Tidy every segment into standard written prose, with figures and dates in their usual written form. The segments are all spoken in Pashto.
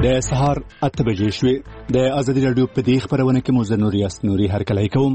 د سهار 8 بجې شوې. د ازادي رادیو په دې خبرونه کې موزه نوري هرکلی کوم.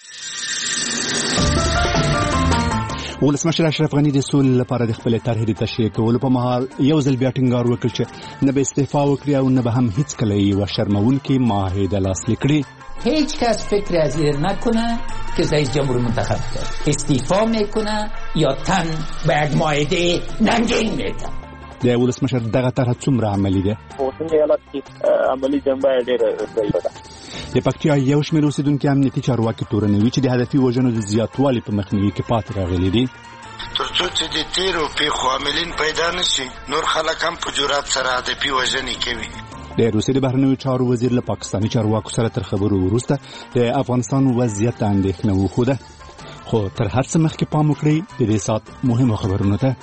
ولسمشر اشرف غنی د سولې لپاره د خپل طرحې د تشریح کولو په مهال یو ځل بیا ټینګار وکړ چې نه به استعفا وکړي او نه به هم هیڅ کله یې شرمونکې معاهده لاسلیک کړي. هیچ کس فکر از این نکنه که رئیس جمهور منتخب کرد استعفا میکنه یا تن به یک معاهده ننگین میده. د ولسمشر دغه طرح څومره عملي ده؟ اوسنی حالت کې عملي جنبه ډېره ضعیفه ده. د پکتیا یو شمېر اوسېدونکي امنیتي چارواکي تورنوي چې د هدفي وژنو د زیاتوالي په مخنیوي کې پاتې راغلي دي. ترڅو چې د تیرو پیښو عاملین پیدا نشي نور خلک هم په جرأت سره هدفي وژنې کوي. د روسیې د بهرنیو چارو وزیر له پاکستاني چارواکو سره تر خبرو وروسته د افغانستان وضعیت ته اندېښنه وښوده. خو تر هر څه مخکې پام وکړئ د دې ساعت مهمو خبرونو ته.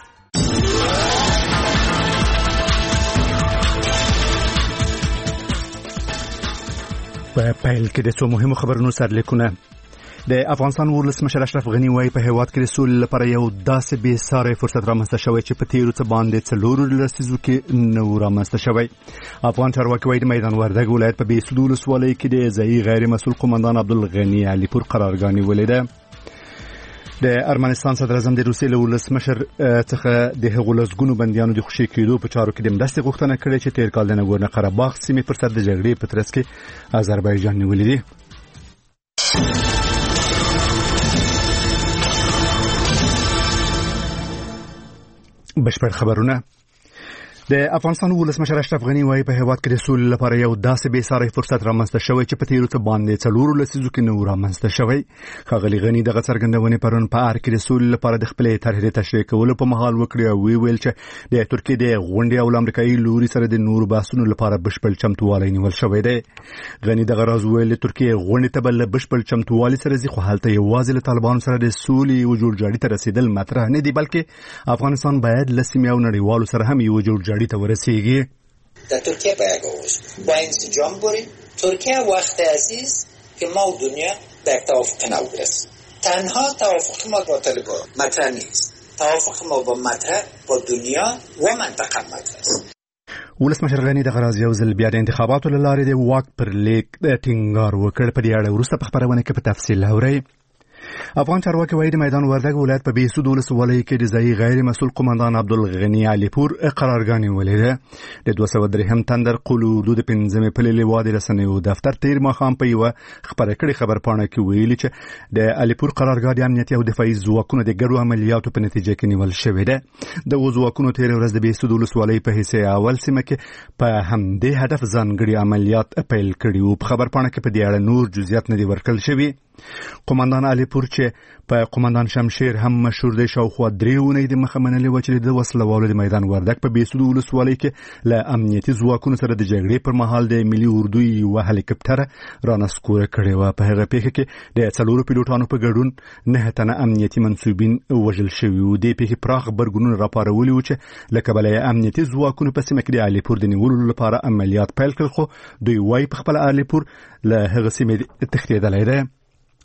په پیل کې د څو مهمو خبرونو سرلیکونه. د افغانستان ولسمشر اشرف غنی وايي په هیواد کې د سولې لپاره یو داسې بې ساري فرصت رامنځته شوی چې په تیرو څه باندې 4 لسیزو کې نو رامنځته شوی. افغان چارواکي وايي د میدان وردګ ولایت په بیسود ولسوالۍ کې د ځایي غیر مسؤل قومندان عبدالغنی علیپور قرارګاه نیولې ده. د ارمنستان صدر اعظم د روسیې له ولسمشر څخه د هغو لسګونو بندیانو د خوشي کېدو په چارو کې د مرستې غوښتنه کړې چې تیر کال د نګورنو قرهباغ سیمې پر سر د جګړې په ترڅ کې آذربایجان نیولې دي. بشپړ خبرونه. د افغانستان ولسمشر اشرف غنی وايي په هیواد کې د سولې لپاره یو داسې بې ساري فرصت رامنځته شوی چې په تیرو څه باندې 4 لسیزو کې نو رامنځته شوی. ښاغلي غنی دغه څرګندونې پرون په ار کې د سولې لپاره د خپل طرحې تشریح کولو په مهال وکړي او ویل چې د ترکیې د غونډې او امریکایي لوري سره د نورو بحثونو لپاره بشپړ چمتووالی نیول شوی دی. غنی دغه راز ویل ترکیې غونډې ته بل بشپړ چمتووالی سره ځي خو هلته یوازې له طالبانو سره د سولې او جوړجاړي ته رسیدل مطرح نه دي بلکې افغانستان باید له سیمې او نړیوالو سره هم یو جوړجاړي ته ورسیږي. در ترکیه باید با انسجام بریم. ترکیه وقت عزیز که ما و دنیا به توافق نو برسیم. تنها توافق ما با طالبان مطرح نیست. توافق ما با دنیا و منطقه مطرح است. ولسمشر غنی د غراز یو ځل بیا د انتخاباتو لاره د واک پر لیک ټینګار وکړ. په دې اړه وروسته په خبرونه کې په تفصیل اورئ. افغان چارواکي وايي د میدان وردګ ولایت په بیسود ولسوالۍ کې د ځایي غیر مسؤل قومندان عبدالغنی علیپور قرارګاه نیولې ده. د 203 تندر قلودو د 15 پلې وادي رسنیو دفتر تیر ماښام په یو خبره کړي خبرپاڼه کې ویلي چې د علیپور قرارګاه د امنیتي او دفاعي ځواکونو د ګډو عملیاتو په نتیجه کې نیول شوې ده. د ځواکونو تیر ورځ د بیسود ولسوالۍ په حصه اول سیمه کې په همدې هدف ځانګړي عملیات پیل کړي او په خبرپاڼه کې په دې اړه نور جزئیات نه دي ورکړل شوي. قومندان علیپور چې په قومندان شمشیر هم مشهور دی شاوخوا 3 اونۍ د مخه منلې و چې د وسلوالو د میدان وردګ په بیسود ولسوالۍ کې له امنیتي ځواکونو سره د جګړې پر مهال د ملي اردو یو هلیکاپټر رانسکوره کړی و. په هغه پیښه کې د 4 پیلوټانو په ګډون 9 تنه امنیتي منسوبین وژل شوي و. د پیښې پراخ غبرګونونه راپارولي و چې له کبله امنیتي ځواکونو په سیمه کې د علیپور د نیولو لپاره عملیات پیل کړل خو دوی وايي په خپل علیپور له هغه سیمې تښتېدلی دی.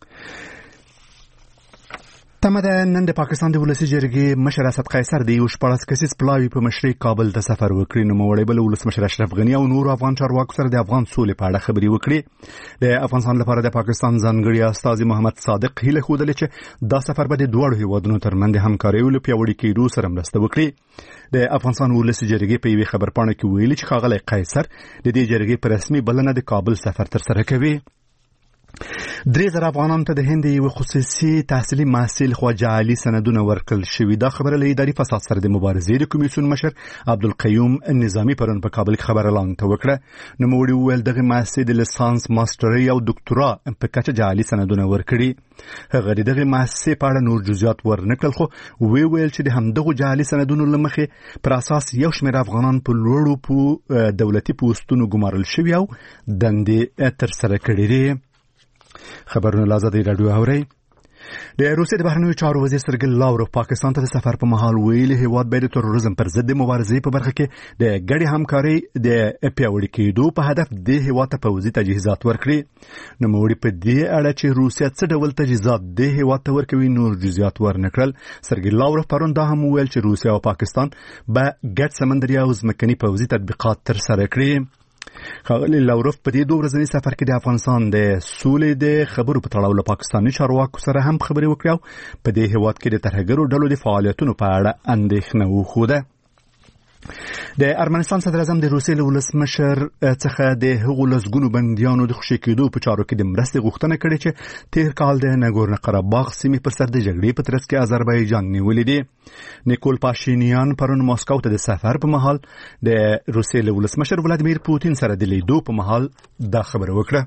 تمه ده نن د پاکستان د ولسي جرګې مشر اسد قیصر د 14 کسیز پلاوي په مشرۍ کابل ته سفر وکړي. نوموړی بل ولسمشر اشرف غنی او نور افغان چارواکو سره د افغان سولې په اړه خبرې وکړي. د افغانستان لپاره د پاکستان ځانګړي استازي محمد صادق هیله ښودلې چې دا سفر به د دوه هیوادونو ترمنځ همکارۍ او پیاوړي کېدو سره مرسته وکړي. د افغانستان ولسي جرګې په یوه خبرپاڼه کې ویلي چې ښاغلی قیصر د دې جرګې په رسمي بلنه د کابل سفر ترسره کوي. 3000 افغانانو ته د هند یو خصوصي تحصیلي محصل خو جعلي سندونه ورکړل شوي. دا خبره له اداري فساد سره د مبارزې د کمیسیون مشر عبدالقیوم نظامی پرون په کابل کې خبر اعلان وکړه. نوموړي وویل دغه محصل د لیسانس ماستري او ډاکټورا په کچه جعلي سندونه ورکړي. هغه دغه محصل په اړه نور جزئیات ورنکړل خو ویل چې د همدغه جعلي سندونو لمخې پر اساس یو شمېر افغانان په لوړو په دولتي پوسټونو ګمارل شوي او دندې ترسره کړي دي. خبرونه لازم رادیو اوري. د روسیې د بهرنیو چارو وزیر سرګی لاوروف پاکستان ته د سفر په مهال ویلي هیواد باید د تروریزم پر ضد مبارزې په برخه کې د ګډې همکارۍ د پیاوړي کېدو په هدف د هیواد ته پوځي تجهیزات ورکړي. نوموړي په دې اړه چې روسیه څه ډول تجهیزات د هیواد ته ورکوي نور جزئیات ورنکړل. سرګی لاوروف پرون دا هم ویل چې روسیه او پاکستان به ګډ سمندري او ځمکني پوځي تطبیقات ترسره کړي. ښاغلي لاوروف په دې 2 ورځني سفر کې د افغانستان د سولې د خبرو په تړاو له پاکستاني چارواکو سره هم خبرې وکړې او په دې هیواد کې د ترهګرو ډلو د فعالیتونو په اړه اندېښنه وښوده. د ارمنستان صدر اعظم د روسیې له ولسمشر څخه د هغو لسګونو بندیانو د خوشي کېدو په چارو کې د مرستې غوښتنه کړې چې تیر کال د ناګورنو قرهباغ سیمې پر سر د جګړې په ترڅ کې آذربایجان نیولې دي. نیکول پاشینیان پرون ماسکو ته د سفر په مهال د روسیې له ولسمشر ولادیمیر پوتین سره د لیدو په مهال دا خبره وکړه.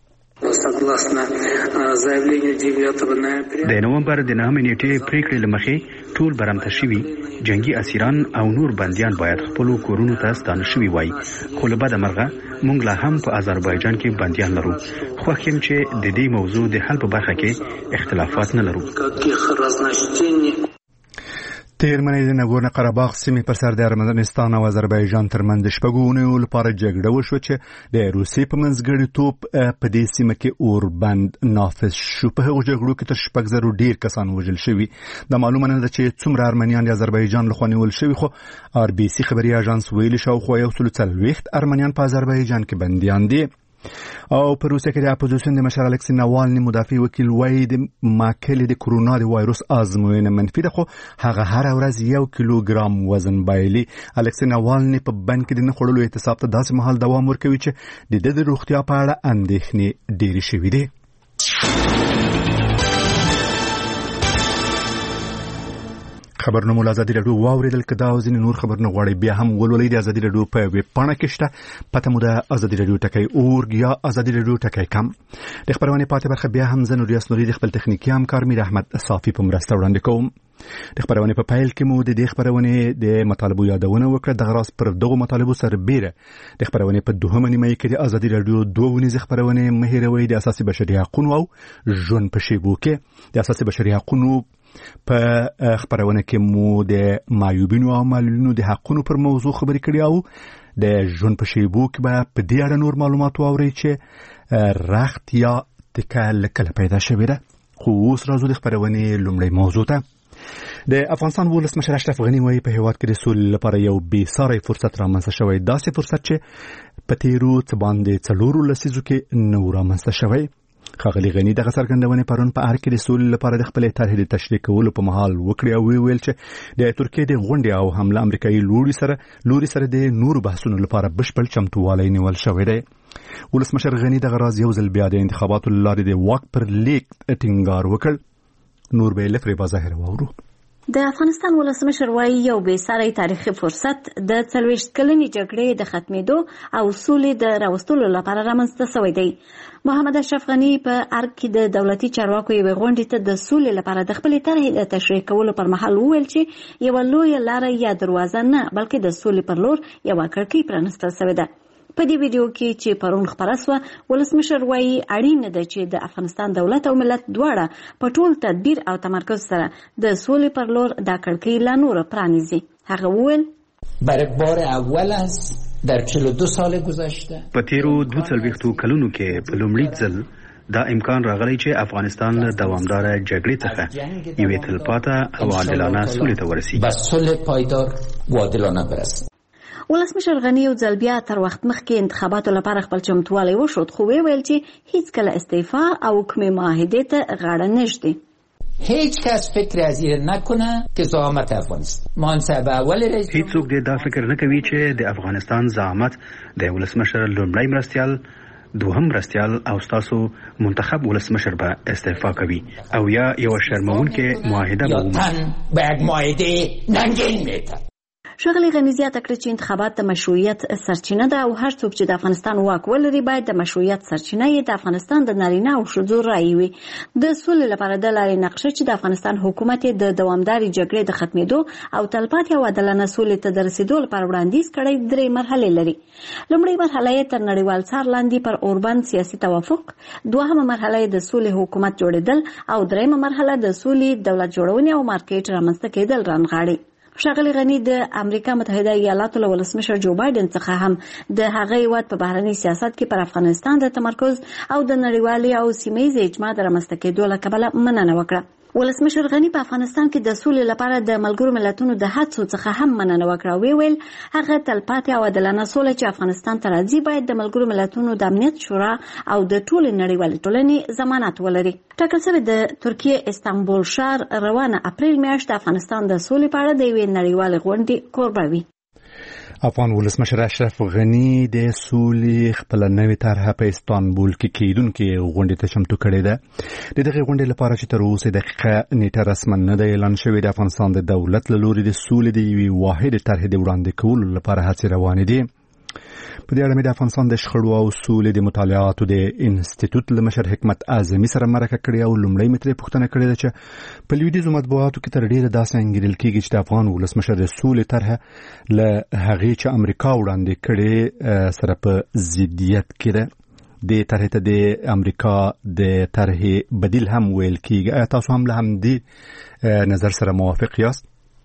د نومبر د 9 نیټې پریکړې لمخې ټول برمته شوي جنگي اسیران او نور بندیان باید خپل کورونو ته ستانه شوي وای. خو له بده مرغه موږ لا هم په آذربایجان کې بندیان لرو. خوښ یم چې د دې موضوع د حل په برخه کې اختلافات نه لرو. تیر منې د ناګورنو قرهباغ سیمې پر سر د ارمنستان او آذربایجان ترمنځ شپږ اونیو لپاره جګړه وشوه چې د روسیې په منځګړیتوب په دې سیمه کې اوربند نافذ شو. په هغو جګړو کې تر 6,000 ډیر کسان وژل شوي. دا معلومه نه ده چې څومره ارمنیان د آذربایجان لخوا نیول شوي، خو RBC خبري اژانس ویلي شاوخوا 140 ارمنیان په آذربایجان کې بندیان دي. او په روسیه کې د اپوزیسیون د مشر الکسی ناوالني مدافع وکیل وایي د ماکل د کرونا د وایروس آزموینه منفي ده، خو هغه هر ورځ 1 کیلوګرام وزن بایلي. الکسی ناوالني په بند کې د نه خړلو اعتصاب ته داسې مهال دوام ورکوي چې د د روغتیا په اړه اندېښنې ډېرې شوې دي. خبرونه مو ازادي رادیو واوریدل. کدا او ځینې نور خبرونه غواړي بیا هم ولولئ د ازادي رادیو په ویب پاڼه کې شته. پته مو د ازادي رادیو ټکی اورګ یا ازادي رادیو ټکی کم. د خبرونه پاتې برخه بیا هم زه نوریاس نوري د خپل تخنیکی همکار میر احمد صافي په مرسته وړاندې کوم. د خبرونه په پایل کې مو د دې خبرونه د مطالبو یادونه وکړه. د غراس پر دغه مطالبو سربېره د خبرونه په 2 نیمه کې د ازادي رادیو 2 ونیزه خبرونه مهیروي د اساسي بشري حقوقو او ژوند په شیبو کې د اساسي بشري حقوقو په خبرونه کې مو د مایوبینو او معلولینو د حقوقو پر موضوع خبرې کړې او د ژوند په شیبو کې به په دې اړه نور معلومات واورئ چې رخت یا تکل کله پیدا شوی ده. خو اوس راځو د خبرونه لومړی موضوع ته. د افغانستان ولسمشر اشرف غنی وایي په هیواد کې د سولې لپاره یو بې ساري فرصت رامنځته شوی. داسې فرصت چې په تیرو څه باندې 4 لسیزو کې نه رامنځته شوی. ښاغلي غنی دغه څرګندونه پرون په ارګ کې د سولې لپاره د خپل طرحې د تشریح کولو په مهال وکړه او ویل چې د ترکیې د غونډې او حمله امریکایي لوري سره د نورو بحثونو لپاره بشپړ چمتووالی نیول شوی دی. ولسمشر غنی دغه راز یو ځل بیا د انتخاباتو لارې د واک پر لیک ټینګار وکړ. نور به لفرې بازار واورو. د افغانستان ولسمشر وایي یو بې ساري تاریخي فرصت د 40 کلنې جګړې د ختمېدو او سولې د راوستلو لپاره رامنځته شوی دی. محمد اشرف غنی په ارګ کې د دولتي چارواکو یوې غونډې ته د سولې لپاره د خپلې طرحې د تشریح کولو پر مهال وویل چې یوه لویه لاره یا دروازه نه بلکې د سولې پر لور یوه کړکۍ پرانستل شوې ده. په دې ویډیو کې چې پرون خبره شوه ولسمشر وایي اړین ده چې د افغانستان دولت او ملت دواړه په ټول تدبیر او تمرکز سره د سولې پر لور دا کړکۍ لا نور پرانیزي. هغه وویل برای بار اول است در 42 سال گذشته په تیرو 42 کلونو کې په لومړي ځل دا امکان راغلی چې افغانستان له دوامداره جګړې څخه یوې تلپاته او عادلانه سولې ته ورسیږي. به صلح پایدار و عادلانه برسد. ولسمشر غنی یو ځل بیا تر وخت مخکې انتخاباتو لپاره خپل چمتووالی وښود، خو ویل چې هیڅ کله استعفا او کومې معاهدې ته غاړه نږدي. هیچ کس فکر از این نکنه که زعامت افغانستان منصب اول رئیس هیڅوک دا فکر نه کوي چې د افغانستان زعامت د ولسمشر لومړی مرستیال دوهم مرستیال او تاسو منتخب ولسمشر به استعفا کوي او یا یو شرمونکې معاهده به به یک معاهده ننگین میتن. ښاغلي غني زیاته کړه چې انتخابات د مشروعیت سرچینه ده او هر څوک چې د افغانستان واک ولري باید د مشروعیت سرچینه یې د افغانستان د نارینه او ښځو رایې وي. د سولې لپاره د لارې نقشه چې د افغانستان حکومت د دوامدارې جګړې د ختمېدو او تلپاتې او عادلانه سولې ته د رسیدو لپاره وړاندیز کړی 3 مرحلې لري. لومړۍ مرحله یې تر نړیوال څار لاندې پر اوربند سیاسي توافق، دوهمه مرحله یې د سولې حکومت جوړېدل او دریمه مرحله د سولې دولت جوړونې او مارکیټ رامنځته کېدل رانغاړي. ښاغلي غني د امریکا متحده ایالاتو له ولسمشر جو بایدن څخه هم د هغه هیواد په بهرني سیاست کې پر افغانستان د تمرکز او د نړیوالي او سیمه ییزې اجماع د رامنځته کېدو له کبله مننه وکړه. ولسمشر غنی په افغانستان کې د سولې لپاره د ملګرو ملتونو د هڅو څخه هم مننه وکړه. ویل هغه تلپاتې او عادلانه سوله چې افغانستان ته راځي باید د ملګرو ملتونو د امنیت شورا او د ټولې نړیوالې ټولنې ضمانت ولري. ټاکل شوی د ترکیه استانبول ښار روانه اپریل میاشت د افغانستان د سولې په اړه د یوې نړیوالې غونډې کوربه وي. افغان ولسمشر اشرف غنی د سولې خپل نوې طرحه په استانبول کې کېدونکې غونډې ته چمتو کړې ده. د دغه غونډې لپاره چې تر اوسه دقیقه نیټه رسما نه ده اعلان شوې، د افغانستان د دولت له لوري د سولې د یوې واحدې طرحې د وړاندې کولو لپاره هڅې روانې دي. په دې اړه مې د افغانستان د شخړو او سولې د مطالعاتو د انسټیټیوټ له مشر حکمت اعظمي سره مرکه کړې او لومړی مې ترې پوښتنه کړې ده چې په لویدیځو مطبوعاتو کې تر ډېره داسې انګیرل کېږي چې د افغان ولسمشر د سولې طرحه له هغې چې امریکا وړاندې کړې سره په ضدیت کې ده. د طرحې ته د امریکا د طرحې بدیل هم ویل کېږي. آیا تاسو هم له همدې نظر سره موافق یاست؟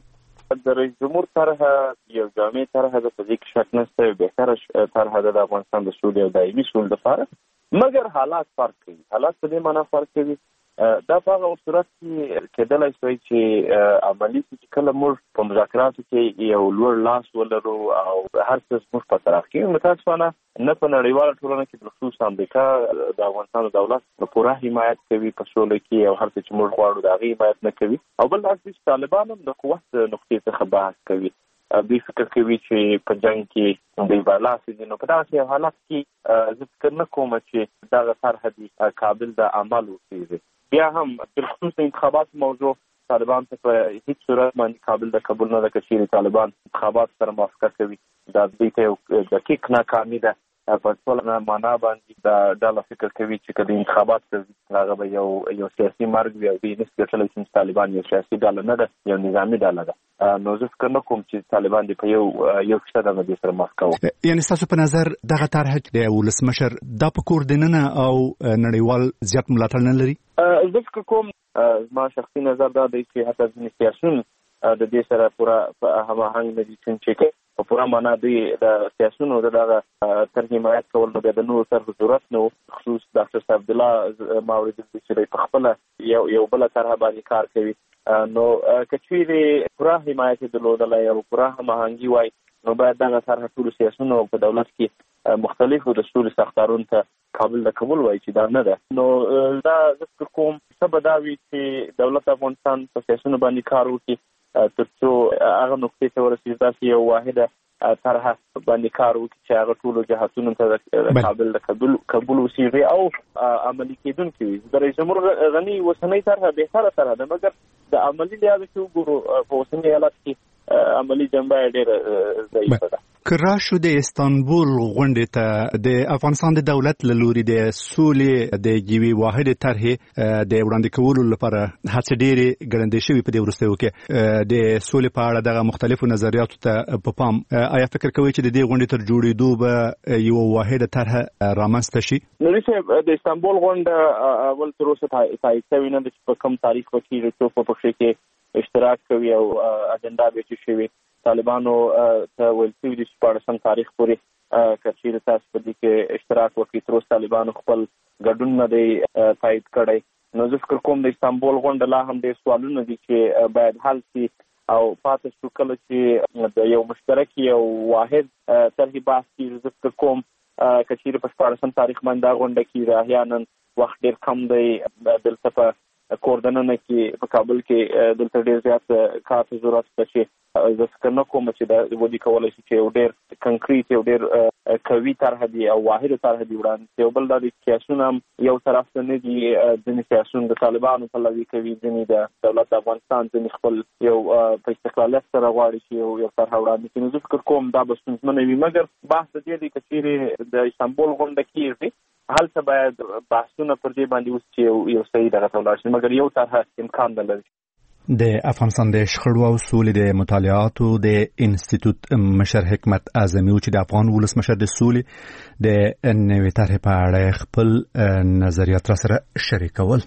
د رئیس جمهور طرحه یو جامع طرحه ده، په دې کې شک نشته، یو بهتره طرحه ده د افغانستان د سولې او دایمي سولې لپاره، مګر حالات فرق کوي. حالات په دې معنا فرق کوي دا په هغه صورت کې کېدلی شوی چې عملي چې کله موږ په مذاکراتو کې یو لوړ لاس ولرو او هر څه موږ په طرف کې متاسفانه نه په نړیواله ټولنه کې بالخصوص امریکا د افغانستان دولت په پوره حمایت کوي په سوله کې او هر څه چې موږ غواړو د هغې حمایت نه کوي. او بل عکس طالبان هم د قوت نقطې څخه بحث کوي. دوی فکر کوي چې په جنګ کې دوی برلاسي دي. نو په داسې حالت کې زه فکر نه کوم چې دغه طرحه دي قابل د عمل وسیږي. بیا هم بالخصوص د انتخابات موضوع طالبان ته په هیڅ صورت باندې قابل د قبول نه ده که چیرې طالبان انتخابات سره موافقه کوي. دا دوی ته یو دقیق ناکامي ده. په ټوله معنا باندې دا ډله فکر کوي چې که د انتخابات ته هغه به یو سیاسي مرګ وي او دوی نشي ګټلی چې طالبان یو سیاسي ډله نه ده، یو نظامي ډله ده. نو زه فکر نه کوم چې طالبان دې په یو کښته د دې سره موافقه وکړي. یعنې ستاسو په نظر دغه طرحه د ولسمشر دا په کور دننه او نړیوال زیات ملاتړ نه لري؟ زه فکر کوم زما شخصي نظر دا دی چې حتی ځینې سیاسیون د دې سره پوره هماهنګ نه دي چې په پوره معنا دوی د سیاسیونو دغه تر حمایت کول نو د نورو طرحو ضرورت نه و. خصوص ډاکټر صاحب عبدالله ما اورېدل چې په خپله یو بله طرحه باندې کار کوي. نو که چیرې پوره حمایت یې درلودلی او پوره هماهنګي وای نو باید دغه طرحه ټولو سیاسیونو په دولت کې مختلفو د سولې ساختارونو ته قابل د قبول وای چې دا نه ده. نو دا زه فکر کوم څه به دا وي چې دولت افغانستان په سیاسیونو باندې کار وکړي تر څو هغه نقطې ته ورسېږي داسې یو واحده طرحه باندې کار وکړي چې هغه ټولو جهاتونو ته قابل د قبول وسیږي او عملي کېدونکې وي. د رئیس جمهور غني اوسنۍ طرحه بهتره طرحه ده، مګر د عملي لحاظ کې وګورو په اوسني حالت کې عملي جنبه یې ډېره ضعیفه ده. که راشو د استانبول غونډې ته د افغانستان د دولت له لوري د سولې د یوې واحدې طرحې د وړاندې کولو لپاره هڅې ډېرې ګړندۍ شوي په دې وروستیو کې د سولې په اړه دغه مختلفو نظریاتو ته په پام. آیا فکر کوئ چې د دې غونډې تر جوړېدو به یوه واحده طرحه رامنځته شي؟ نوري صاحب د استانبول غونډه اول تر اوسه تایید شوې نه ده چې په کوم تاریخ به کېږي، څوک په پکښې کې اشتراک کوي او اجنډا به یې څه شوي. طالبانو ته ویل شوي دي چې 14 تاریخ پورې که چیرې تاسو په دې کې اشتراک وکړي. تر اوسه طالبانو خپل ګډون نه دی تایید کړی. نو زه فکر کوم د استانبول غونډه لا هم ډېر سوالونه دي چې باید حل شي او پاتې شو. کله چې د یو مشترک یو واحد طرحې بحث کېږي زه فکر کوم که چیرې په 14 تاریخ باندې دا غونډه کېږي احیانا وخت ډېر کم دی. دلته په کوردننه کې په کابل کې دلته ډېر زیات کار ته ضرورت شته چې زه فکر نه کوم چې دا ودې کولی شي چې یو ډېر کنکریټ یو ډېر قوي طرحه دي او واحده طرحه دي وړاندې. یو بل دا د سیاسیون هم یو طرف ته نه دي. ځینې سیاسیون د طالبانو پلوي کوي، ځینې د دولت افغانستان، ځینې خپل یو په استقلالیت سره غواړي چې یو طرحه وړاندې کړي. نو زه فکر کوم دا به ستونزمنه وي، مګر بحث د دې دی که چیرې د استانبول غونډه کېږي هلته باید بحثونه پر دې باندې اوس چې یو صحیح دغه ته ولاړ شي، مګر یو طرحه امکان نه لري. د افغانستان د شخړو او سولې د مطالعاتو د انسټیټیوټ مشر حکمت اعظمي چې د افغان ولسمشر د سولې د نوې طرحې په اړه خپل نظریات را سره شریکول.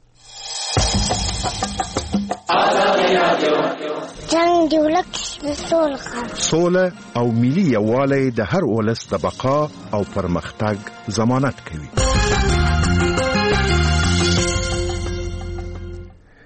جنگ دی ولک سوله او ملي یووالی د هر ولس د بقا او پرمختګ ضمانت کوي.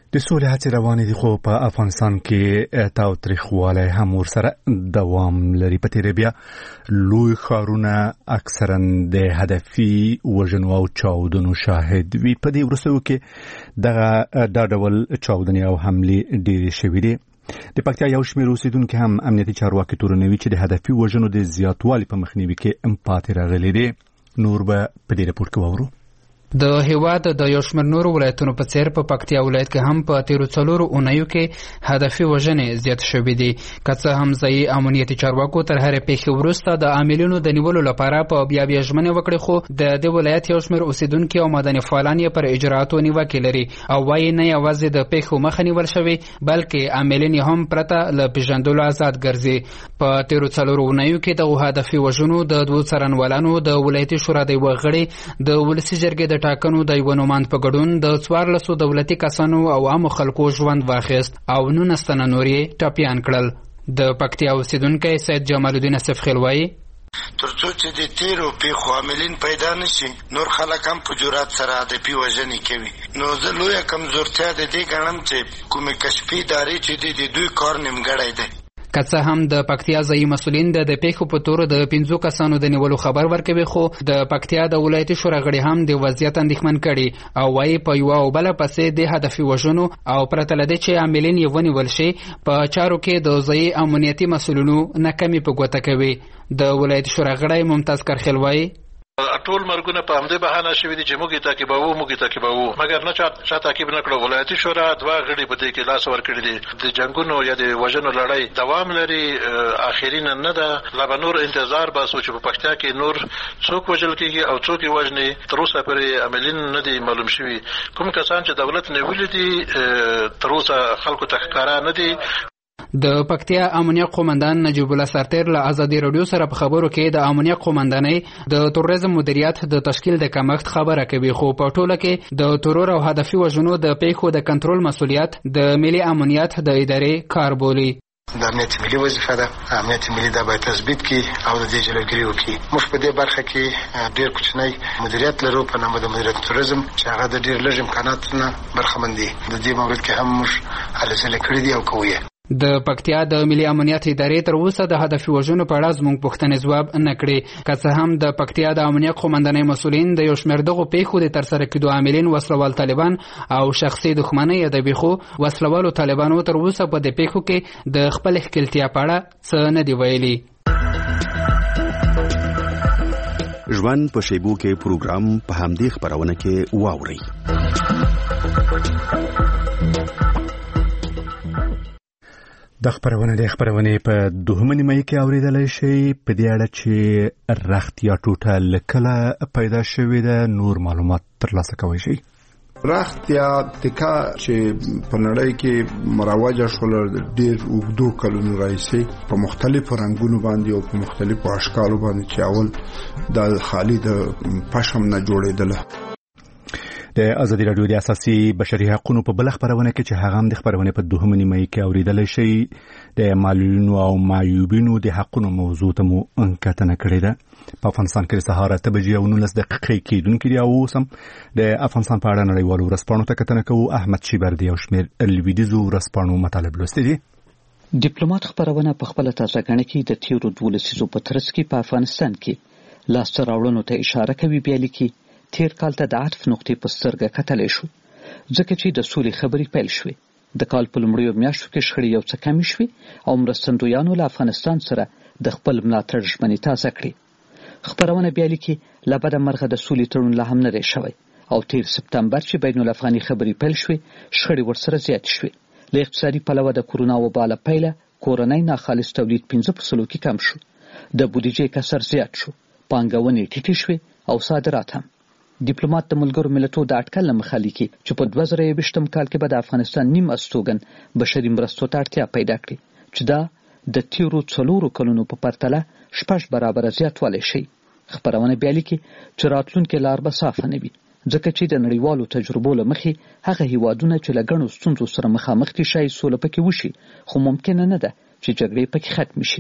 د سولې هڅې روانې دي خو په افغانستان کې تاوتریخوالی هم ورسره دوام لري. په تېره بیا لوی ښارونه اکثرا د هدفي وژنو او چاودنو شاهد وي. په دې وروستیو کې دا ډول چاودنې او حملې ډېرې شوې دي. د پکتیا یو شمېر اوسېدونکي هم امنیتي چارواکي تورنوي چې د هدفي وژنو د زیاتوالي په مخنیوي کې پاتې راغلي دي. نور به په دې رپورټ کې واورو. د هیواد د یو شمېر نورو ولایتونو په څېر په پکتیا ولایت کې هم په تېرو 4 اونیو کې هدفي وژنې زیات شوې دي. که څه هم ځایي امنیتي چارواکو تر هرې پیښې وروسته د عاملینو د نیولو لپاره په بیا ژمنې وکړې، خو د دې ولایت یو شمېر اوسېدونکي او مدني فعالان یې پر اجرااتو نیوکې لري او وایي نه یوازې د پیښو مخه نیول شوې بلکې عاملین یې هم پرته له پېژندلو آزاد ګرځي. په تېرو 4 اونیو کې د هدفي وژنو د 2 څارنوالانو، د ولایتي شورا د یوه غړي، د ولسي جرګې د ټاکنو د یوه نوماند په ګډون د 14 دولتي کسانو او عامو خلکو ژوند واخیست او 19 تنه نور یې ټپیان کړل. د پکتیا اوسېدونکی سید جمال الدین اسف خیل وایي ترڅو چې د تیرو پیښو عاملین پیدا نشي نور خلک هم په جرأت سره هدفي وژنې کوي. نو زه لویه کمزورتیا د دې ګڼم چې کومې کشفي ادارې چې د دوی کار نیمګړی دی. که څه هم د پکتیا ځایي مسؤلین د پیښو په تور د 5 کسانو د نیولو خبر ورکوي، خو د پکتیا د ولایتي شورا غړي هم د وضعیت اندېښمن کړي او وایي په یوه او بله پسې د هدفي وژنو او پرته له دې چې عاملین یې ونیول شي په چارو کې د ځایي امنیتي مسؤلینو ناکامي په ګوته کوي. د ولایتي شورا غړی ممتاز کرخیل وایي ټول مرګونه په همدې بهانه شوي دي چې موږ تعقیبوو مګر نه چا تعقیب نه کړو. ولایتي شورا 2 غړي په دې کې لاس ورکړي دي. د جنګونو یا د وژنو لړۍ دوام لري، اخرین نه ده. لا به نور انتظار باسو چې په پکتیا کې نور څوک وژل کېږي او څوک یې وژني. تر اوسه پورې عاملین نه دي معلوم شوي. کوم کسان چې دولت نیولي دي تر اوسه خلکو ته ښکاره نه دي. د پکتیا امنیه قومندان نجیب الله سرتیر له ازادي رادیو سره په خبرو کې د امنیه قومندانۍ د تروریزم مدیریت د تشکیل د کمښت خبره کوي، خو په ټوله کې د ترور او هدفي وژنو د پیښو د کنټرول مسؤلیت د ملي امنیت د ادارې کار بولي. د امنیت ملي وظیفه ده. امنیت ملي دا باید تثبیت کړي او د دې جلوګیري وکړي. موږ په دې برخه کې ډېر کوچنی مدیریت لرو په نامه د مدیریت تروریزم چې هغه د ډېر لږ امکاناتو نه برخمن دي. د دې مورد کې هم موږ هلې ځلې کړي دي او کوو یې. د پکتیا د ملي امنیت ادارې تر اوسه د هدفي وژنو په اړه زموږ پوښتنې ځواب نه کړې. که څه هم د پکتیا د امنیت قومندانۍ مسؤلین د یو شمېر دغو پیښو د ترسره کېدو عاملین وسلوال طالبان او شخصي دښمنۍ یادوي، خو وسلوالو طالبانو تر اوسه په دې پیښو کې د خپل ښکېلتیا په اړه څه نه دي ویلي. ژوند په شیبو کې پروګرام په همدې خپرونه کې واورئ. د خپرونې په 2 نیمه کې اوریدلای شي. په دې اړه چې رختیا ټوټه لکله پیدا شوې ده نور معلومات ترلاسه کوئ شي. رختیا تکا چې په نړۍ کې مروجه شول ډېر اوږدو کلونو راهیسې په مختلفو رنګونو باندې او په مختلفو اشکالو باندې چې اول د خالي د پشم نه جوړېدله. د ازادي رادیو د اساسي بشري حقوقو په بل خبرونه کې چې هغه هم د خبرونه په 2 نیمه کې اوریدل شي د معلولینو او معیوبینو د حقوقو موضوع ته مو انکتنه کړې ده. په افغانستان کې سهار 8:19 کېدونکې دی او سم د افغانستان په اړه نړیوالو ورځپاڼو ته کتنه کوو. احمد شیبردي او شمېر لویدیزو ورځپاڼو مطالب لوستي دي. ډیپلوماټ خبرونه په خپل تازه غنډه کې د تیرو 12 لسیزو په ترڅ کې په افغانستان کې لاس راوړنو ته اشاره کوي. بیا لیکي تیر کال ته د عطف نقطې په سترګه کتلی شو ځکه چې د سولې خبرې پیل شوې. د کال په لومړیو میاشتو کې شخړې یو څه کمې شوې او مرستندویانو له افغانستان سره د خپل ملاتړ ژمنې تازه کړې. خبرونه بیا لیکي له بده مرغه د سولې تړون لا هم نه دی شوی او تیر سپتمبر چې بین الافغاني خبرې پیل شوې شخړې ورسره زیاتې شوې. له اقتصادي پلوه د کورونا وبا له پیله کورنۍ ناخالص تولید 15% کې کم شو، د بودیجې کسر زیات شو، پانګونې ټیټې شوې او صادرات هم. ډیپلوماټ د ملګرو ملتونو د اټکل له مخې لیکي چې په 2020 کال کې به د افغانستان نیم استوګن بشري مرستو ته اړتیا پیدا کړي چې دا د تیرو 4 کلونو په پرتله 6 برابره زیاتوالی شي. خبرونه بیا لیکي چې راتلونکې لار به صافه نه وي ځکه چې د نړیوالو تجربو له مخې هغه هیوادونه چې له ګڼو ستونزو سره مخامخ دي شاید سوله پکې وشي، خو ممکنه نه ده چې جګړې پکې ختم شي.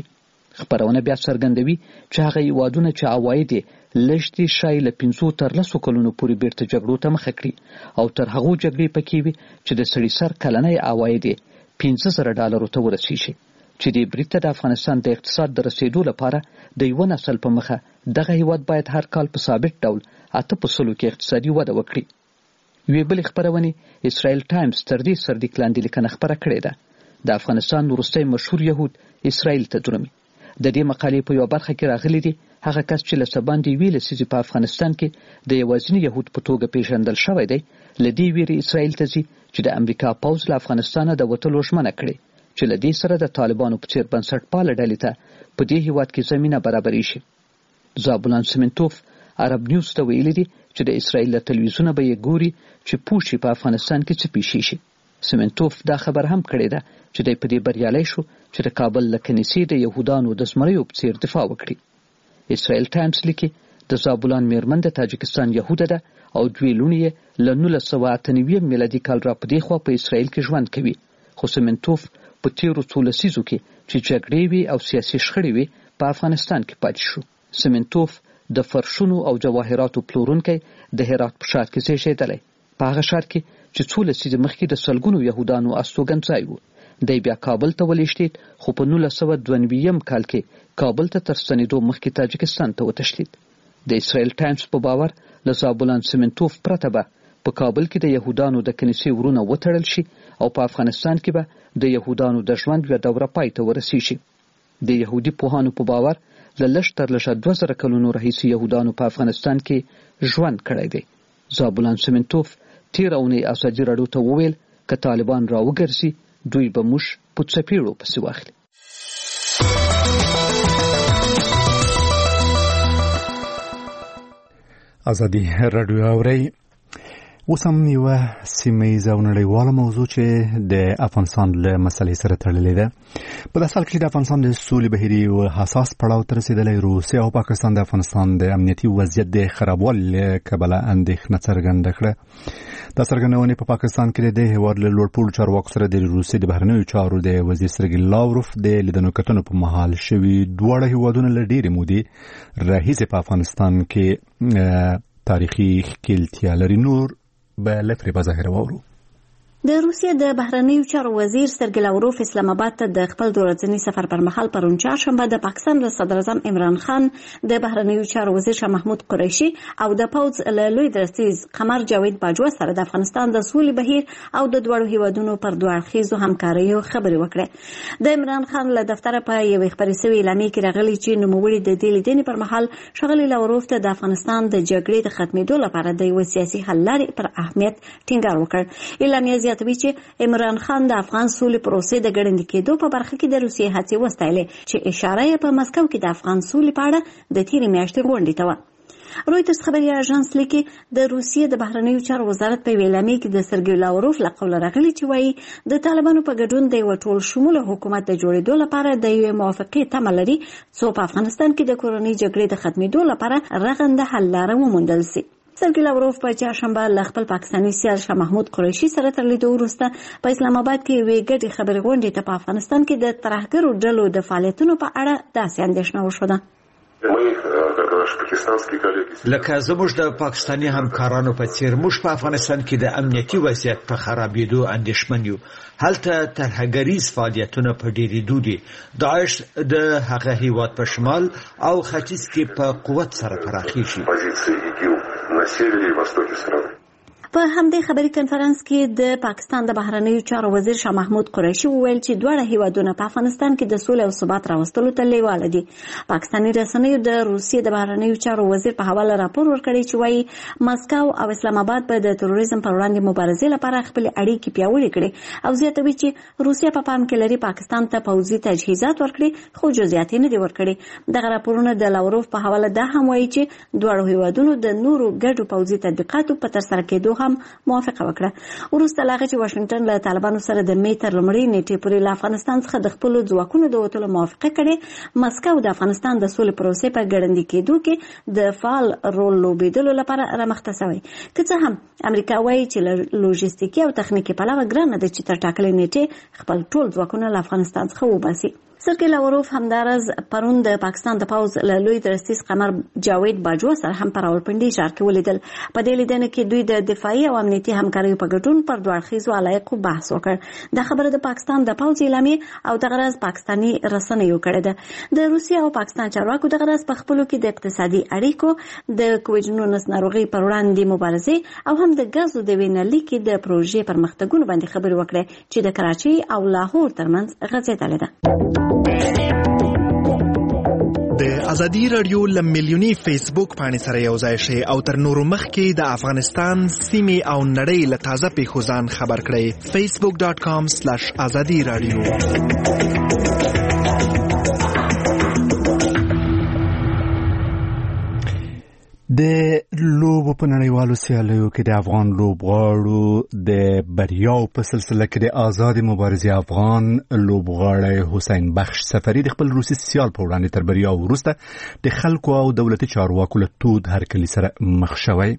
خبرونه بیا څرګندوي چې هغه هیوادونه چې عواید لږ دي شاید له 5 تر 10 کلونو پورې بیرته جګړو ته مخه کړي او تر هغو جګړې پکې وي چې د سړي سر کلنی عواید $15,000 ته ورسیږي چې د بریټ د افغانستان د اقتصاد د رسیدو لپاره د یو نسل په مخه دغه هیواد باید هر کال په ثابت ډول 8% کې اقتصادي وده وکړي. یوې بلې خبرونې اسرائیل ټایمز تر دې سرلیک لاندې لیکنه خپره کړې ده. د افغانستان وروستی مشهور یهود اسرائیل ته درومي. د دې مقالې په یو برخه کې راغلي دي هغه کس چې له سباندې وی لسیزې په افغانستان کې د یوازیني یهود په توګه پیژندل شوی دی له دې ویرې اسرائیل ته ځي چې د امریکا پوځ له افغانستانه د وتلو ژمنه کړې چې له دې سره د طالبانو په څیر بنسټپاله ډلې ته په دې هیواد کې زمینه برابرې شي. زابولان سمنټوف عرب نیوز ته ویلي دي چې د اسرائیل له تلویزیونه به یې ګوري چې پوه شي په افغانستان کې څه پیښې شي. سمنټوف دا خبر هم کړی ده چې دی په دې بریالی شو چې د کابل له کنیسې د یهودانو د زمریو په څیر دفاع وکړي. اسرائیل ټایمز لیکي د زابولان میرمن د تاجکستان یهوده ده او دوی لونی له 1998 میلادي کال را پدې خوا په اسرائیل کې ژوند کوي. خو سمنټوف په تیرو څو لسیزو کې چې جګړې وي او سیاسي شخړې وي په افغانستان کې پاتې شو. سمنټوف د فرشونو او جواهراتو پلورونکی د هرات په ښار کې زیږېدلی. په هغه ښار کې چې څو لسیزې مخکې د سلګونو یهودانو استوګنځای و. دی بیا کابل ته ولېږدېد خو په 1992 کال کې کابل ته تر ستنېدو مخکې تاجکستان ته وتښتېد. د اسرائیل ټایمز په باور له زابولان سمنټوف پرته به په کابل کې د یهودانو د کنیسې ورونه وتړل شي او په افغانستان کې به د یهودانو د ژوند یوه دوره پای ته ورسیږي. د یهودي پوهانو په باور له لږ تر لږه 2000 کلونو راهیسې یهودانو په افغانستان کې ژوند کړی دی. زابولان سمنټوف تېره اونۍ ازادي راډیو ته وویل که طالبان راوګرځي دوی به موږ په څپېړو پسې واخلي. ازادي راډیو اورئ. اوس هم یوه سیمهییزه او نړیواله موضوع چې د افغانستان له مسلې سره تړلې ده. په داسې حال کې چې د افغانستان د سولې بهیر یو حساس پړاو ته رسېدلی، روسیه او پاکستان د افغانستان د امنیتي وضعیت د خرابوالي له کبله اندېښنه څرګنده کړه. دا څرګندونې په پاکستان کې د هېواد له لوړپوړو چارواکو سره د روسیې د بهرنیو چارو د وزیر سرګي لاوروف د لیدنو کتنو په مهال شوي. دواړه هېوادونه له ډېرې مودې راهیسې په افغانستان کې تاریخي ښکېلتیا لري. نور به لفرې په ظاهره واورو. د روسیې د بهرنیو چارو وزیر سرګي لاوروف اسلام آباد ته د خپل دورځني سفر پر مهال پرون چهارشنبه د پاکستان له صدر اعظم عمران خان، د بهرنیو چارو وزیر شاه محمود قریشي او د پوځ له لوی درستیز قمر جاوید باجوه سره د افغانستان د سولې بهیر او د دواړو هیوادونو پر دوه اړخیزو همکاریو خبرې وکړې. د عمران خان له دفتره په یوې خبرې شوې اعلامیې کې راغلي چې نوموړي د دې لیدنې پر مهال ښاغلي لاوروف ته د افغانستان د جګړې د ختمېدو لپاره د یوه سیاسي حل لارې پر اهمیت ټینګار وکړ. اعلامیه زیاتوي چې عمران خان د افغان سولې پروسې د ګړندي کېدو په برخه کې د روسیې هڅې وستایلې چې اشاره یې په مسکو کې د افغان سولې په اړه د تېرې میاشتې غونډې ته وه. رویټرز خبري اژانس لیکي د روسیې د بهرنیو چارو وزارت په اعلامیه کې د سرګي لاوروف له قوله راغلي چې وایي د طالبانو په ګډون د یو ټول شموله حکومت د جوړېدو لپاره د یوې موافقې تمه لري څو په افغانستان کې د کورنۍ جګړې د ختمېدو لپاره رغنده حل لاره وموندل شي. سرګي لاوروف په چهارشنبه له خپل پاکستاني سیال شاه محمود قریشي سره تر لیدو وروسته په اسلام آباد کې یوې ګډې خبرې غونډې ته په افغانستان کې د ترهګرو ډلو د فعالیتونو په اړه داسې اندېښنه وښوده. لکه زموږ د پاکستاني همکارانو په څیر موږ په افغانستان کې د امنیتي وضعیت په خرابېدو اندېښمن یو. هلته ترهګریز فعالیتونه په ډېرېدو دي. داعش د هغه هیواد په شمال او ختیځ کې په قوت سره پراخېږي. په همدې خبري کنفرانس کې د پاکستان د بهرنیو چارو وزیر شاه محمود قریشي وویل چې دواړه هیوادونه په افغانستان کې د سولې او ثبات راوستلو ته لیواله دي. پاکستاني رسنیو د روسیې د بهرنیو چارو وزیر په حواله راپور ورکړی چې وایي مسکو او اسلام آباد به د تروریزم پر وړاندې مبارزې لپاره خپل اړیکې پیاوړې کړي او زیاتوي چې روسیه په پام کې لري پاکستان ته پوځي تجهیزات ورکړي خو جزئیات نه دي ورکړي. دغه راپورونه د لاوروف په حواله دا هم وایي چې دواړو هیوادونو د نورو ګډو پوځي تطبیقاتو په ترسره کېدو هم موافقه وکړه. وروسته لا چې واشنگټن له طالبانو سره د می تر لومړۍ نیټې پورې له افغانستان څخه د خپل ځواکونو د وټولو موافقه کړې، مسکو د افغانستان د سولې پروسې په ګړندي کېدو کې د فعال رول لوبېدلو لپاره رامخته شوی. که څه هم امریکا وایي چې لوژستیکي او تخنیکي پلوه ګرانه ده چې تر ټاکلې نیټې خپل ټول ځواکونه له افغانستان څخه وباسي. سرګي لاوروف همدارز پرون د پاکستان د پوز له لوی درستیز قمر جاوید باجوا سره هم پر راولپنډي ښار کې ولیدل. په دې لیدنه کې دوی د دفاعي او امنیتي همکارۍ په ګډون پر دوه اړخیزو علایقو بحث وکړ. دا خبره د پاکستان د پوز اعلامیه او د غرض پاکستاني رسنیو کړې ده. د روسیا او پاکستان چارواکو د غرض په خپلو کې د اقتصادي اړیکو د کووډ-19 ناروغي پر وړاندې مبارزې او هم د غازو د وینلې کې د پروژې پرمختګونو باندې خبرې وکړې چې د کراچي او لاهور ترمنځ غځېدلې ده. د ازادي رادیو لملیونی فیسبوک باندې سره یو ځای شي او تر نورو مخکې د افغانستان سیمې او نړۍ له تازه پیښو ځان خبر کړئ. facebook.com/azadi radio. د لوبو په نړیوالو سیالیو کې د افغان لوبغاړو د بریاو په سلسله کې د آزاد مبارزې افغان لوبغاړی حسین بخش سفری د خپل روسي سیال په وړاندې تر بریا وروسته د خلکو او دولتي چارواکو له تود هرکلي سره مخ شوی.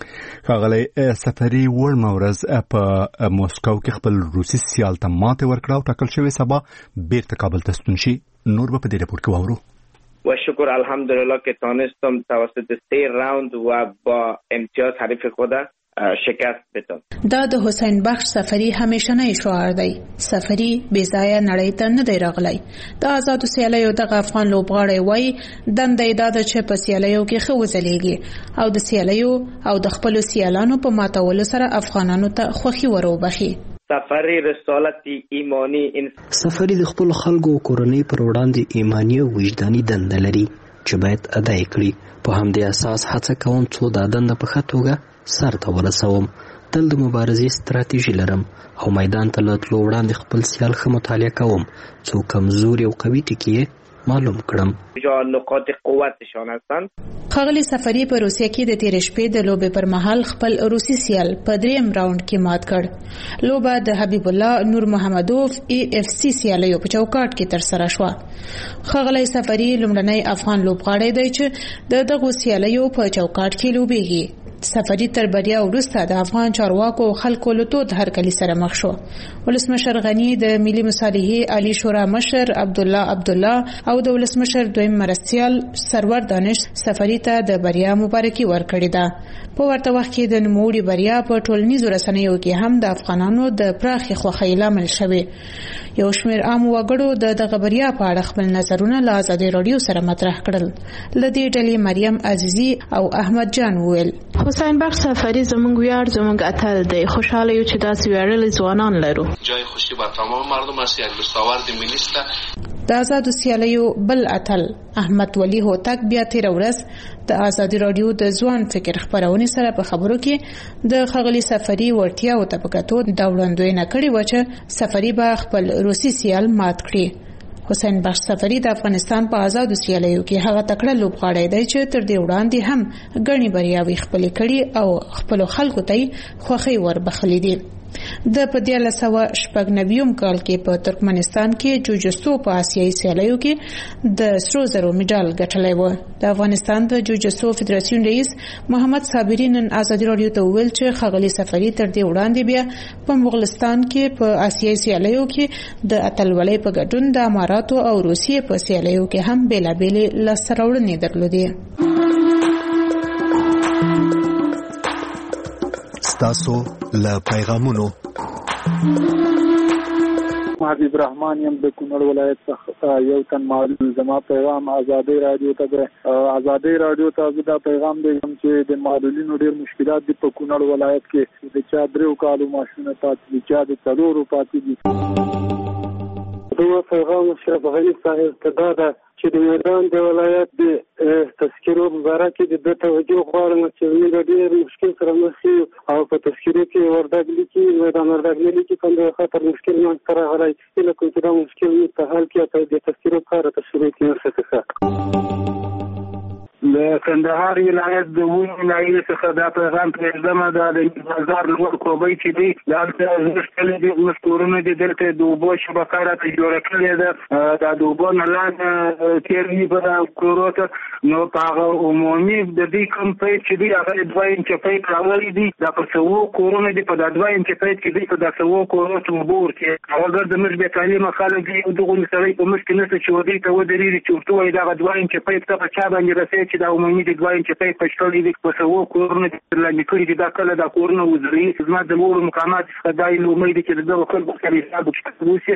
ښاغلی سفری وړمه ورځ په موسکو کې خپل روسي سیال ته ماتې ورکړه او ټاکل شوې سبا بیرته کابل ته ستون شي. نور به په دې راپور کې واورو. و شکر الحمدلله که تانستم توسط 3 راوند و با امتیاز حریف خود شکست بدم. دا د حسین بخش سفری همیشنی شعار دی. سفری بې ځایه نړۍ ته نه دی راغلی. د آزادو سیالیو دغه افغان لوبغاړی وایي دنده یې دا ده چې په سیالیو کې ښه وځلیږي او د سیالیو او د خپلو سیالانو په ماتولو سره افغانانو ته خوښي وروبخي. سفری رسالت ایمانی سفری د خپل خلکو او کورنۍ پر وړاندې ایمانی او وجداني دنده لري چې باید ادا کړي. په همدې اساس هڅه کوم څو دا دنده په ښه توګه سرته ورسوم. تل د مبارزې ستراتیژي لرم او میدان ته له تلو وړاندې خپل سیال ښه مطالعه کوم څو کمزوري او قوي ټکي معلوم کړم. نقاط قوتشان هستند. ښاغلی سفری په روسیه کې د تیر شپې د لوبې پر مهال خپل روسي سیال په 3م راوند کې مات کړ. لوبه د حبیب الله نور محمدوف AFC سیالیو په چوکاټ کې تر سره شوه. ښاغلی سفری لومړنی افغان لوبغاړی دی چې د دغو سیالیو په چوکاټ کې لوبېږي. سفری تر بریا وروسته د افغان چارواکو خلکو له تود هرکلي سره مخ شو. ولسمشر غنی د ملي مصالحې عالی شورا مشر عبدالله او د ولسمشر دویم مرستیال سرور دانش سفری ته د بریا مبارکي ورکړې ده. په ورته وخت کې د نوموړي بریا په ټولنیزو رسنیو کې هم د افغانانو د پراخې خوښۍ لامل شوی. یو شمېر عام وګړو دغه بریا په اړه خپل نظرونه له ازادي رادیو سره مطرح کړل. له دې ډلې مریم عزیزي او احمد جان وویل حسین بخش سفری زمونږ ویاړ زمونږ اتل دی. خوشحاله یو چې داسې ویاړلي ځوانان لرو. جای خوشی با تمام مردم است. یک دستاورد ملی است. د آزادو سیالیو بل اتل احمد ولی هوتک بیا تیر ورځ د ازادي رادیو د ځوان فکر خبرونه سره په خبرو کې د ښاغلي سفری ورتیا او طبقاتو د وړاندوینه کړې و چې سفری به خپل روسي سیال مات کړي. حسین بخش سفری د افغانستان په آزادو سیالیو کې هغه تکړه لوبغاړی دی چې تر دې وړاندې هم غني بریاوي خپل کړي او خپل خلکو ته خوښي وربخلي دي. د په 1990 کال کې په ترکمنستان کې جوجستو په آسیایي سیالیو کې د سرو زرو میډال ګټلی و. د افغانستان د جوجستو فدراسیون رئیس محمد صابری نن ازادي رادیو ته وویل چې ښاغلي سفری تر دې وړاندې بیا په مغولستان کې په آسیایي سیالیو کې د اتلولۍ په ګډون د اماراتو او روسیې په سیالیو کې هم بیلابېلې لاسته راوړنې درلودې. ستاسو له پیغامونو حبیب رحمان یم د کونړ ولایت څخه یو تن معلوم زما پیغام ازادي رادیو ته دا پیغام دی چې د معلولینو ډېر مشکلات دي په کونړ ولایت کې. د چا 3 کالو ماشونه پاتې دي، چا د 4 پاتې دي. دوه پیغام شرف غنی صاحب ته دا ده چې د میدان د ولایت د تذکیرو مبارک کې د توجه غواړم چې موږ ډېر مشکل سره مخ یو او په تذکیرو کې وردګ لیکي میدان وردګ لیکي کوم خطر مشکل نه سره غلای چې کوم چې دا مشکل په حل کې د تذکیرو کار ته شروع کیږي. د کندهار ولایت د ونې ناحیې څخه دا پیغام پرېږدم د بازار لوړ کوبی چې دی دلته زموږ کلي دي زموږ کورونه دي دلته د اوبو شبکه راته جوړه کړې ده دا د اوبو نه لاندې تېر وي په دا کورو ته نو په هغه عمومي د دې کوم پیپ چې دی هغه 2 انچه پیپ راغلی دي دا په څو کورونه دي په دا 2 انچه پیپ کې دی په دا څو کورو ته اوبه ورکوي هغه د موږ بې تعلیمه خلک دي دغه سړی په مخ کې نشته چې ودې ته ودرېږي چې ورته وایي دغه 2 انچه پیپ ته په چا باندې رسېږي چې دا عمومي د 2 انچه پیپ په شکل دي په څو کورونه لاندې کړي دي دا کله دا کورونه وزري زما د لوړو مقامات څخه دا امید دی چې دغه خلکو سره حساب وکړي.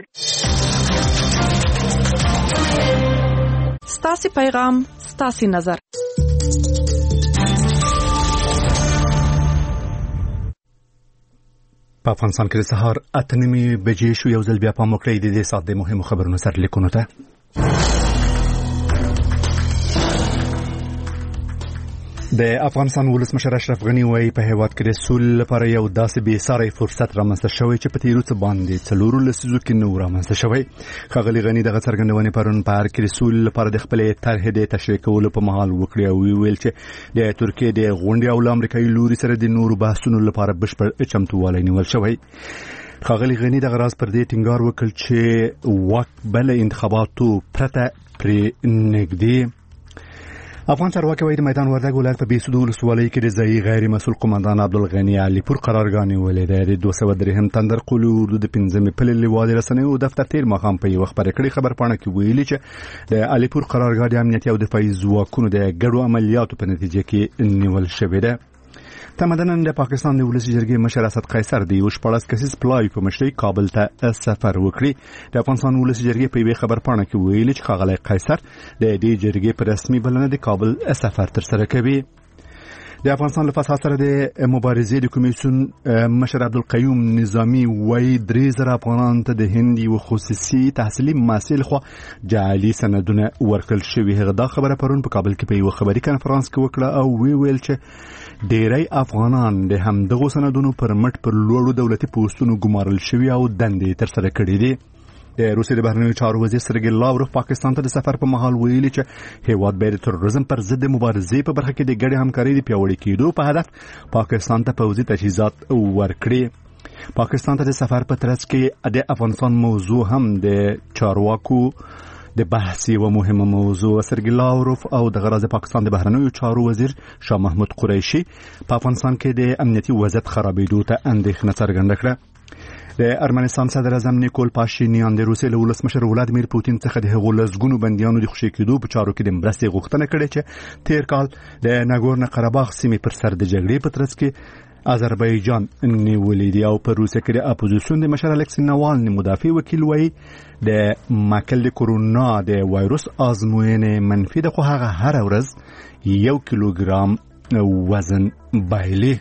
ستاسو پیغام ستاسو نظر. په افغانستان کې د سهار 8:30 بجې شو یو ځل بیا په موکړې د دې سات د مهمو خبرونو سره لیکونو ته د افغانستان ولسمشر اشرف غنی وايي په هیواد کې د سول لپاره یو داسې بې ساري فرصت رامنځته شوی چې په تیرو څه باندې څلورو لسیزو کې نو رامنځته شوی. ښاغلي غنی دغه څرګندونې پرون په هر کې د سول لپاره د خپلې طرحې د تشریح کولو په مهال وکړي او ویل چې د ترکیې د غونډې او امریکایي لوري سره د نورو بحثونو لپاره بشپړ چمتووالی نیول شوی. ښاغلي غنی دغه راز پر دې ټینګار وکړ چې وخت بل انتخاباتو پرته پرې نږدې. افغان چارواکي وايي د میدان وردګ ولایت په بیسود ولسوالۍ کې د ځایي غیر مسؤل قومندان عبدالغنی علي پور قرارګاه نیولې ده. د 200 درهم تندر قولي اردو د 15 پلې لیوالي رسنیو دفتر تیر مخام په یو خبره کړي خبرپاڼه کې ویلي چې د علي پور قرارګاه د امنیتي او دفاعي ځواکونو د ګډو عملیاتو په نتیجه کې نیول شوې ده. تمدنن د پاکستان د ولسی جرګې مشر اسد قیصر د 14 کسیز پلای په مشرۍ کابل ته سفر وکړي. د افغانستان ولسی جرګې په یوه خبرپاڼه کې ویلي چې ښاغلی قیصر د دې جرګې په رسمي بلنه د کابل سفر ترسره کوي. د افغانستان له فساد سره د مبارزې د کمیسیون مشر عبدالقیوم نظامی وايي 3000 افغانان ته د هند یو خصوصي تحصیلي مؤسسې لخوا جعلي سندونه ورکړل شوي. هغه دا خبره پرون په کابل کې په یو خبري کانفرنس کې وکړه او ویل چې ډیری افغانان د همدغو سندونو پر مټ پر لوړو دولتي پوسټونو ګمارل شوي او دندې ترسره کړې دي. د روسیې د بهرنیو چارو وزیر سرګی لاوروف پاکستان ته د سفر په مهال ویلي چې هیواد باید د تروریزم پر ضد مبارزې په برخه کې د ګډې همکارۍ د پیاوړي کېدو په هدف پاکستان ته پوځي تجهیزات ورکړي. پاکستان ته د سفر په ترڅ کې د افغانستان موضوع هم د چارواکو د بحث یو مهمه موضوع. سرګی لاوروف او د غرض پاکستان د بهرنیو چارو وزیر شاه محمود قریشي په افغانستان کې د امنیتي وضعیت خرابېدو ته اندېښنه څرګنده کړه. د ارمنستان صدر اعظم نیکول پاشینیان د روسیې له ولسمشر ولادیمیر پوتین څخه د هغو لسګونو بندیانو د خوشي کېدو په چارو کې د مرستې غوښتنه کړې چې تیر کال د ناګورنو قرهباغ سیمې پر سر د جګړې په ترڅ کې آذربایجان نیولې دي او په روسیه کې د اپوزیسیون د مشر الکسی ناوالني مدافع وکیل وایي د ماکل د کورونا د وایروس آزموینې منفي ده خو هغه هر ورځ 1 کیلوګرام وزن بایلي.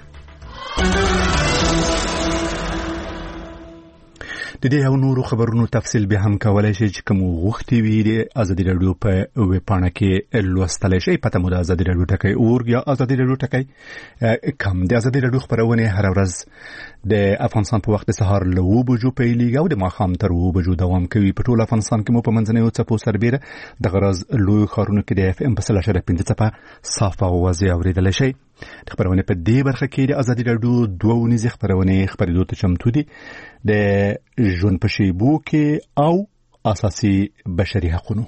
د دې او نورو خبرونو تفصیل به هم کولای شي چې کوم غوښتي وي د ازادي رادیو په ویبپاڼه کې لوستل شي. پته مو د ازادي رادیو ټکی اور یا ازادي رادیو ټکی کم. د ازادي رادیو خبرونه هر ورځ د افغانستان په وخت د سهار له 2 بجو پیلېږي او د ماښام تر 2 بجو دوام کوي. په ټول افغانستان کې مو په منځنیو څپو سربېره د غرض لوی ښارونو کې د اف ام په 3.5 څپه صاف اوازې اوریدل شي. د خبرونه په دې برخه کې د ازادي رادیو 2 ونیزه خبرونه خبرېدو ته چمتو دي د ژوند په شیبو کې او اساسي بشري حقوقو.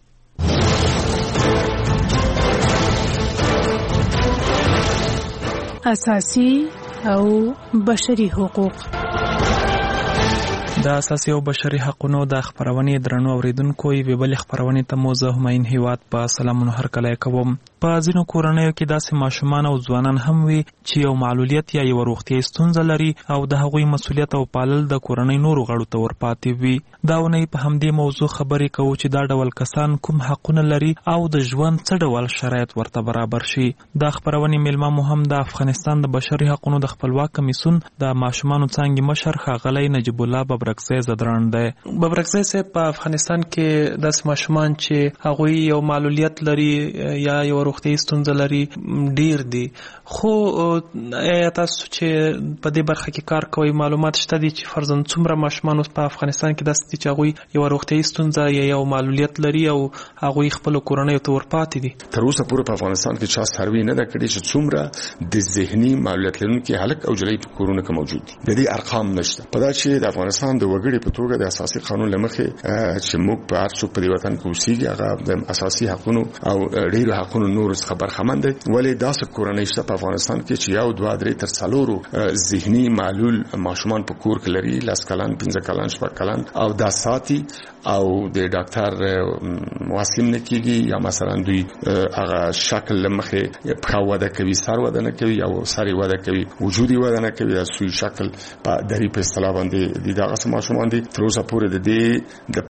اساسي او بشري حقوق. د اساسي او بشري حقوقو د خبرونې درنو اوریدونکو یې بل خبرونه ته موزه هماین هیواد په سلامونه هر کله کوم. په ځینو کورنیو کې داسې ماشومان او ځوانان هم وي چې یو معلولیت یا یو روغتیايي ستونزه لري او د هغوی مسؤلیت او پالل د کورنۍ نورو غړو ته ورپاتې وي. دا ونې په همدې موضوع خبرې کوو چې دا ډول کسان کوم حقونه لري او د ژوند څه ډول شرایط ورته برابر شي. دا خبرونه ملما مهم د افغانستان د بشري حقوقو د خپلواک کمیسیون د ماشومانو څنګه مشر ښاغلی نجیب الله ببر ببرکزی زدران دی. ببرکزی صاحب په افغانستان کې داسې ماشومان چې هغوی یو معلولیت لري یا یو روغتیایي ستونزه لري ډیر دي، خو تاسو چې په دې برخه کې کار کوئ معلومات شته دي چې فرضاً څومره ماشومان اوس په افغانستان کې داسې دي چې هغوی یو روغتیایي ستونزه یا یو معلولیت لري او هغوی خپلو کورنیو ته ورپاتې دي؟ تر اوسه پورې په افغانستان کې چا سروې نه ده کړې چې څومره د ذهني معلولیت لرونکي هلک او جلۍ په کورونو کې موجود دي. د دې ارقام نشته. په دا چې د افغانستان د وګړي په توګه د اساسي قانون لمخې چې موږ په هر څوک په دې وطن کې اوسېږي هغه د اساسي حقوقو او ډېرو حقوقو نور څخه برخمن دي، ولې داسې کورنۍ شته په افغانستان کې چې یو دوه درې تر څلورو ذهني معلول ماشومان په کور کې لري، 10 کلن 15 کلن 16 کلن او دا ساتي او د ډاکټر مواسم نه کیږي یا مثلا دوی هغه شکل لمخې په وده کوي، سر وده نه کوي او سری وده کوي، وجودي وده نه کوي، سوی شکل په دری په اصطلاح باندې د دغه ماشومان دي. تر اوسه پورې د دې د